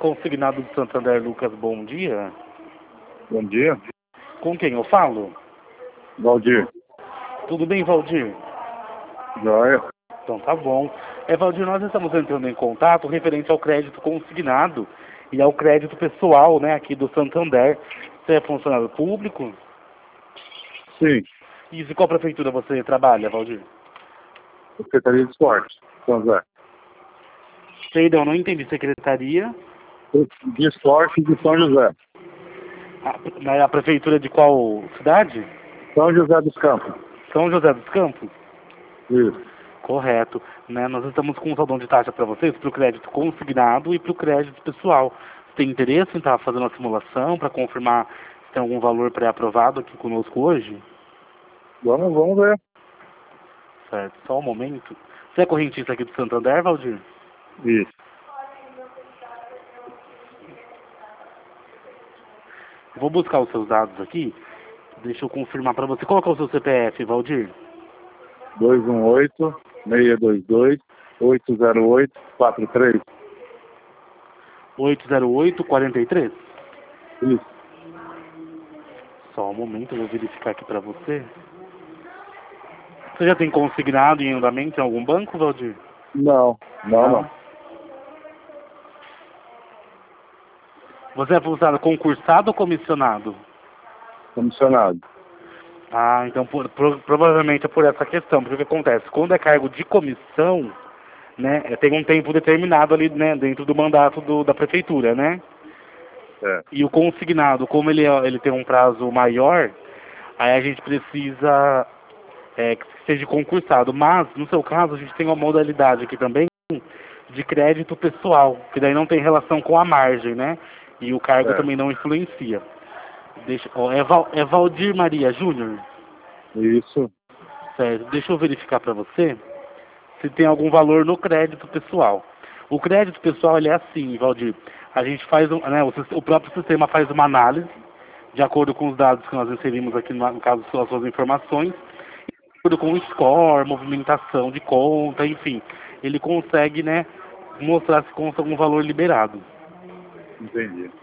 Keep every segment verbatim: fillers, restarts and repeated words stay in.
Consignado do Santander, Lucas, bom dia. Bom dia. Com quem eu falo? Valdir. Tudo bem, Valdir? Joia. Então tá bom. É, Valdir, nós estamos entrando em contato referente ao crédito consignado e ao crédito pessoal, né, aqui do Santander. Você é funcionário público? Sim. Isso, e qual prefeitura você trabalha, Valdir? Secretaria de Esporte, São José. Perdão, não entendi. Secretaria? De Esporte de São José. A, na a prefeitura de qual cidade? São José dos Campos. São José dos Campos? Isso. Correto. Né? Nós estamos com um saldão de taxa para vocês, para o crédito consignado e para o crédito pessoal. Você tem interesse em estar fazendo uma simulação para confirmar se tem algum valor pré-aprovado aqui conosco hoje? Vamos, vamos ver. Certo. Só um momento. Você é correntista aqui do Santander, Valdir? Isso. Vou buscar os seus dados aqui. Deixa eu confirmar para você. Qual que é o seu C P F, Valdir? dois um oito, seis dois dois, oito zero oito, quatro três. oito zero oito, quatro três? Isso. Só um momento, eu vou verificar aqui para você. Você já tem consignado em andamento em algum banco, Valdir? Não, não, não. não. Você é funcionário concursado ou comissionado? Comissionado. Ah, então por, pro, provavelmente é por essa questão, porque o que acontece? Quando é cargo de comissão, né, tem um tempo determinado ali, né, dentro do mandato do, da prefeitura, né? É. E o consignado, como ele, é, ele tem um prazo maior, aí a gente precisa é, que seja concursado. Mas, no seu caso, a gente tem uma modalidade aqui também de crédito pessoal, que daí não tem relação com a margem, né? E o cargo É. também não influencia. Deixa, ó, é, Val, é Valdir Maria Júnior? Isso. Certo. Deixa eu verificar para você se tem algum valor no crédito pessoal. O crédito pessoal, ele é assim, Valdir. A gente faz, um, né, o, o próprio sistema faz uma análise, de acordo com os dados que nós inserimos aqui, no, no caso, as suas informações, de acordo com o score, movimentação de conta, enfim. Ele consegue, né, mostrar se consta algum valor liberado. Entendi.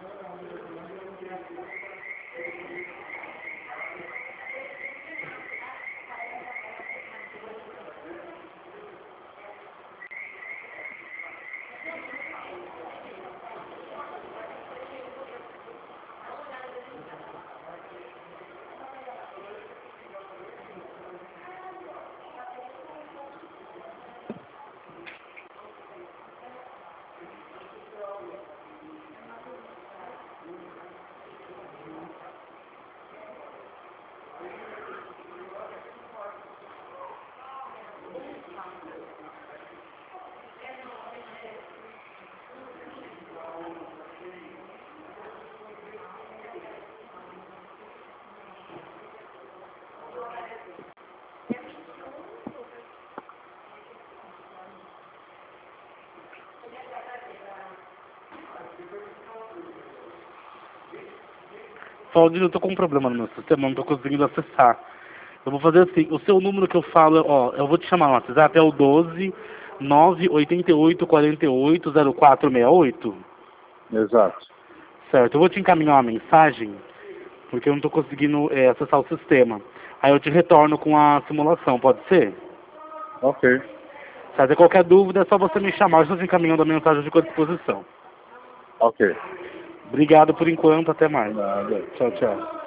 Valdir, eu tô com um problema no meu sistema, não tô conseguindo acessar. Eu vou fazer assim, o seu número que eu falo, ó, eu vou te chamar no WhatsApp, é o doze, nove oito oito, quatro oito, zero quatro seis oito? Exato. Certo, eu vou te encaminhar uma mensagem, porque eu não tô conseguindo é, acessar o sistema. Aí eu te retorno com a simulação, pode ser? Ok. Se ter qualquer dúvida, é só você me chamar, eu estou te encaminhando a mensagem de à disposição. Ok. Obrigado por enquanto, até mais. Nada. Tchau, tchau.